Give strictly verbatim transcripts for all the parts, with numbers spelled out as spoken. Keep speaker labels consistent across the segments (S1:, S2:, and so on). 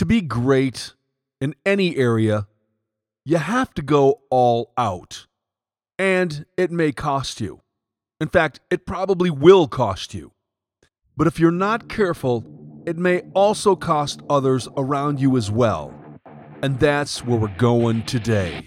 S1: To be great in any area, you have to go all out. And it may cost you. In fact, it probably will cost you. But if you're not careful, it may also cost others around you as well. And that's where we're going today.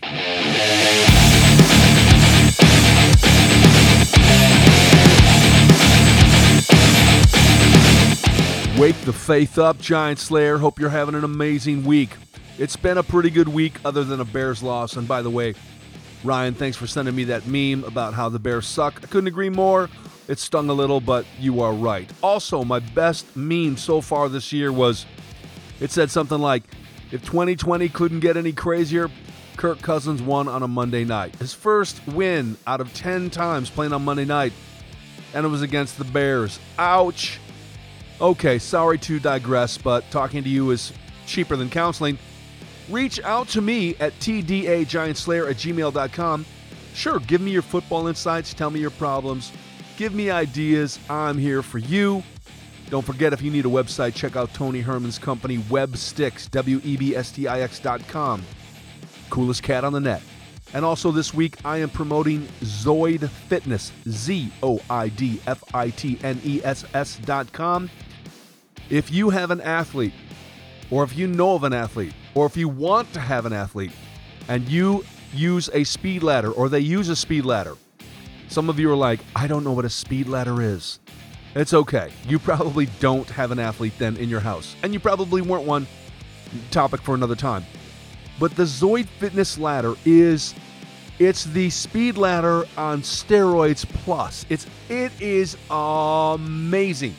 S1: Wake the faith up, Giant Slayer. Hope you're having an amazing week. It's been a pretty good week other than a Bears loss. And by the way, Ryan, thanks for sending me that meme about how the Bears suck. I couldn't agree more. It stung a little, but you are right. Also, my best meme so far this year was, it said something like, if twenty twenty couldn't get any crazier, Kirk Cousins won on a Monday night. His first win out of ten times playing on Monday night, and it was against the Bears. Ouch. Okay, sorry to digress, but talking to you is cheaper than counseling. Reach out to me at t d a giant slayer at gmail dot com. Sure, give me your football insights, tell me your problems, give me ideas. I'm here for you. Don't forget, if you need a website, check out Tony Herman's company, Webstix, W E B S T I X dot com. Coolest cat on the net. And also this week, I am promoting Zoid Fitness, Z O I D F I T N E S S dot com. If you have an athlete, or if you know of an athlete, or if you want to have an athlete, and you use a speed ladder, or they use a speed ladder, some of you are like, I don't know what a speed ladder is. It's okay. You probably don't have an athlete then in your house, and you probably weren't one. Topic for another time. But the Zoid Fitness ladder is, it's the speed ladder on steroids plus. It's, it is amazing.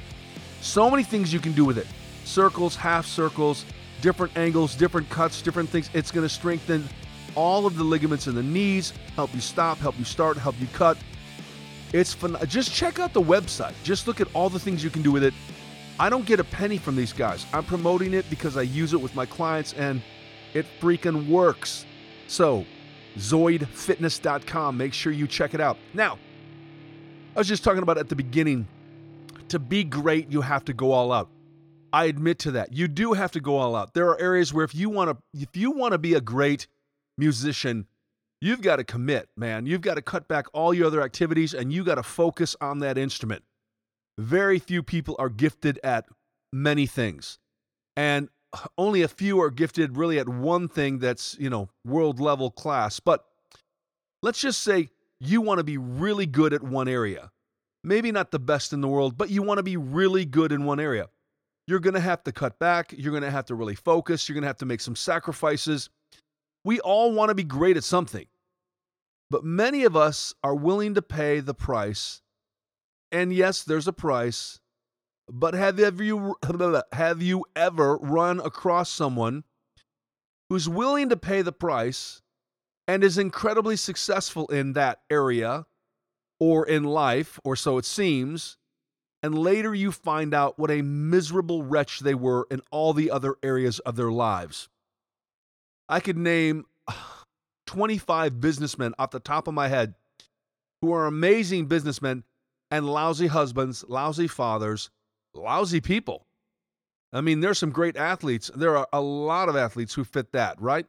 S1: So many things you can do with it. Circles, half circles, different angles, different cuts, different things. It's going to strengthen all of the ligaments in the knees, help you stop, help you start, help you cut. It's fun. Just check out the website. Just look at all the things you can do with it. I don't get a penny from these guys. I'm promoting it because I use it with my clients, and it freaking works. So, zoid fitness dot com. Make sure you check it out. Now, I was just talking about at the beginning, to be great, you have to go all out. I admit to that. You do have to go all out. There are areas where if you want to, if you want to be a great musician, you've got to commit, man. You've got to cut back all your other activities, and you got to focus on that instrument. Very few people are gifted at many things, and only a few are gifted really at one thing that's, you know, world level class. But let's just say you want to be really good at one area. Maybe not the best in the world, but you want to be really good in one area. You're going to have to cut back. You're going to have to really focus. You're going to have to make some sacrifices. We all want to be great at something, but many of us are willing to pay the price. And yes, there's a price, but have you, have you ever run across someone who's willing to pay the price and is incredibly successful in that area or in life, or so it seems, and later you find out what a miserable wretch they were in all the other areas of their lives? I could name twenty-five businessmen off the top of my head who are amazing businessmen and lousy husbands, lousy fathers, lousy people. I mean, there's some great athletes. There are a lot of athletes who fit that, right?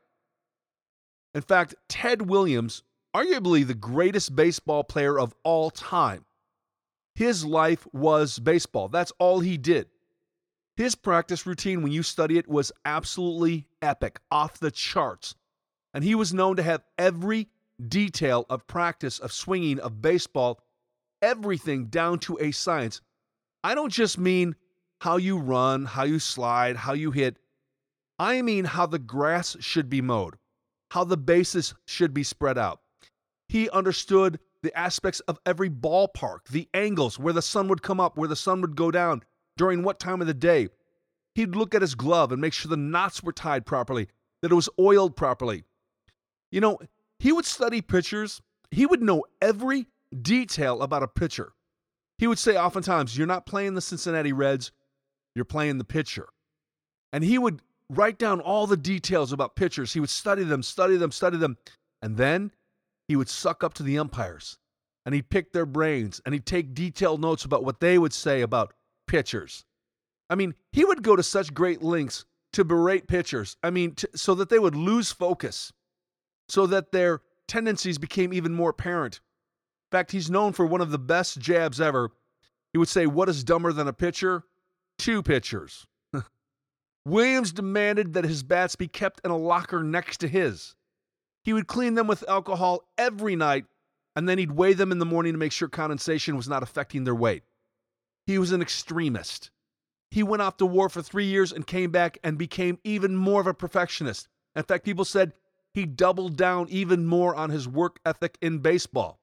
S1: In fact, Ted Williams, arguably the greatest baseball player of all time, his life was baseball. That's all he did. His practice routine, when you study it, was absolutely epic, off the charts. And he was known to have every detail of practice, of swinging, of baseball, everything down to a science. I don't just mean how you run, how you slide, how you hit. I mean how the grass should be mowed, how the bases should be spread out. He understood the aspects of every ballpark, the angles, where the sun would come up, where the sun would go down, during what time of the day. He'd look at his glove and make sure the knots were tied properly, that it was oiled properly. You know, he would study pitchers. He would know every detail about a pitcher. He would say oftentimes, you're not playing the Cincinnati Reds, you're playing the pitcher. And he would write down all the details about pitchers. He would study them, study them, study them. And then he would suck up to the umpires. And he'd pick their brains. And he'd take detailed notes about what they would say about pitchers. I mean, he would go to such great lengths to berate pitchers. I mean, to, so that they would lose focus, so that their tendencies became even more apparent. In fact, he's known for one of the best jabs ever. He would say, "What is dumber than a pitcher? Two pitchers." Williams demanded that his bats be kept in a locker next to his. He would clean them with alcohol every night, and then he'd weigh them in the morning to make sure condensation was not affecting their weight. He was an extremist. He went off to war for three years and came back and became even more of a perfectionist. In fact, people said he doubled down even more on his work ethic in baseball.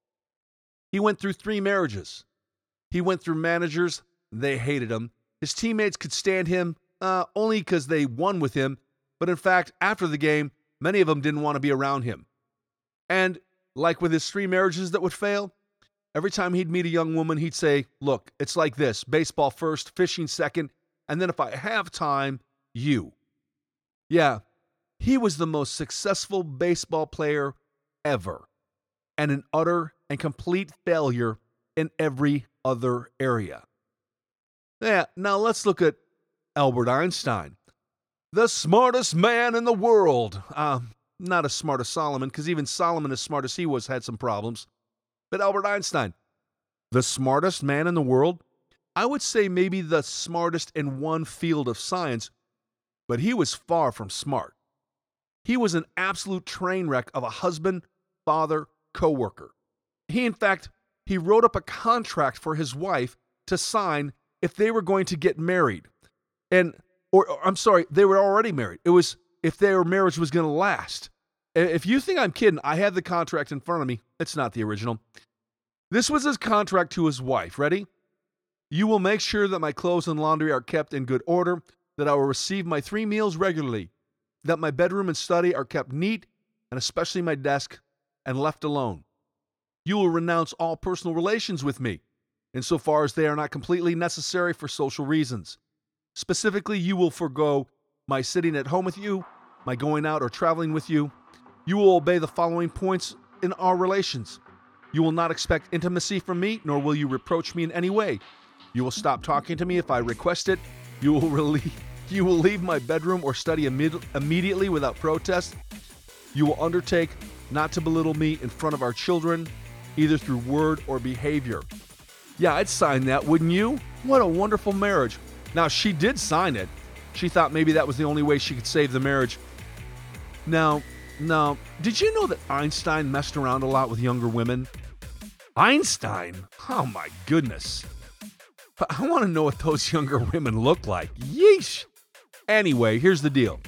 S1: He went through three marriages. He went through managers. They hated him. His teammates could stand him uh, only because they won with him. But in fact, after the game, many of them didn't want to be around him. And like with his three marriages that would fail, every time he'd meet a young woman, he'd say, "Look, it's like this, baseball first, fishing second, and then if I have time, you." Yeah, he was the most successful baseball player ever, and an utter and complete failure in every other area. Yeah, now let's look at Albert Einstein, the smartest man in the world. Uh, not as smart as Solomon, because even Solomon, as smart as he was, had some problems. But Albert Einstein, the smartest man in the world, I would say maybe the smartest in one field of science, but he was far from smart. He was an absolute train wreck of a husband, father, co-worker. He, in fact, he wrote up a contract for his wife to sign if they were going to get married. And, or, or I'm sorry, they were already married. It was if their marriage was going to last. If you think I'm kidding, I have the contract in front of me. It's not the original. This was his contract to his wife. Ready? "You will make sure that my clothes and laundry are kept in good order, that I will receive my three meals regularly, that my bedroom and study are kept neat, and especially my desk, and left alone. You will renounce all personal relations with me, insofar as they are not completely necessary for social reasons. Specifically, you will forego my sitting at home with you, my going out or traveling with you. You will obey the following points in our relations. You will not expect intimacy from me, nor will you reproach me in any way. You will stop talking to me if I request it. You will relieve, you will leave my bedroom or study imme- immediately without protest. You will undertake not to belittle me in front of our children, either through word or behavior." Yeah, I'd sign that, wouldn't you? What a wonderful marriage. Now, she did sign it. She thought maybe that was the only way she could save the marriage. Now, now, did you know that Einstein messed around a lot with younger women? Einstein? Oh my goodness. I want to know what those younger women look like. Yeesh. Anyway, here's the deal.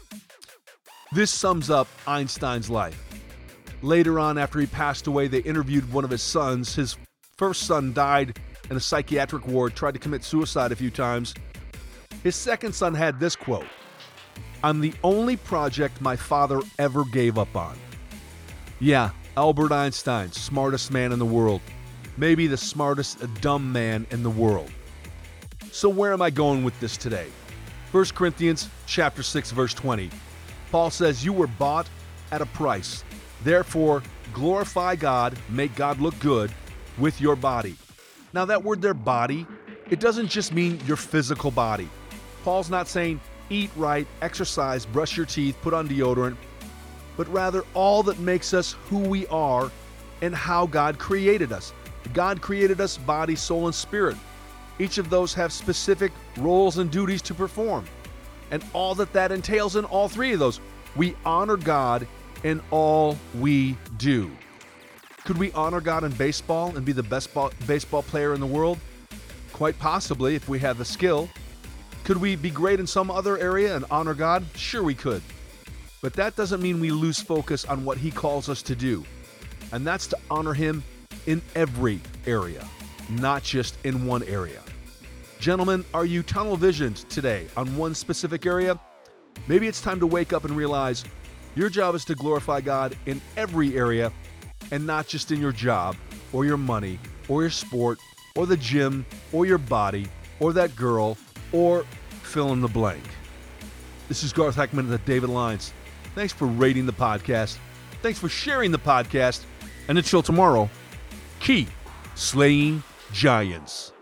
S1: This sums up Einstein's life. Later on, after he passed away, they interviewed one of his sons. His first son died in a psychiatric ward, tried to commit suicide a few times. His second son had this quote: "I'm the only project my father ever gave up on." Yeah, Albert Einstein, smartest man in the world. Maybe the smartest dumb man in the world. So where am I going with this today? First Corinthians chapter six, verse twenty. Paul says, "You were bought at a price. Therefore, glorify God, make God look good with your body." Now that word there, body, it doesn't just mean your physical body. Paul's not saying eat right, exercise, brush your teeth, put on deodorant, but rather all that makes us who we are and how God created us. God created us body, soul, and spirit. Each of those have specific roles and duties to perform. And all that that entails in all three of those, we honor God in all we do. Could we honor God in baseball and be the best ball, baseball player in the world? Quite possibly, if we had the skill. Could we be great in some other area and honor God? Sure we could. But that doesn't mean we lose focus on what He calls us to do. And that's to honor Him in every area, not just in one area. Gentlemen, are you tunnel visioned today on one specific area? Maybe it's time to wake up and realize your job is to glorify God in every area and not just in your job or your money or your sport or the gym or your body or that girl or fill in the blank. This is Garth Heckman of the David Lines. Thanks for rating the podcast. Thanks for sharing the podcast. And until tomorrow, keep slaying giants.